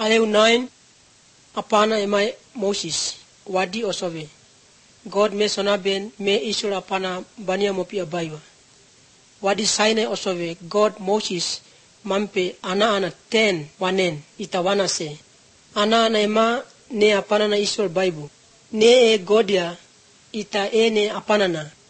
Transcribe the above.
Aleu 9 apana emai Moses wadi osove. God me sonaben me Israel apana bania mopi abaiwa. Wadi Sinai osove God Moses mampe ana 10 wanen itawana se. Ana ema ne apana na Israel Bible. Ne godia ita ene apana na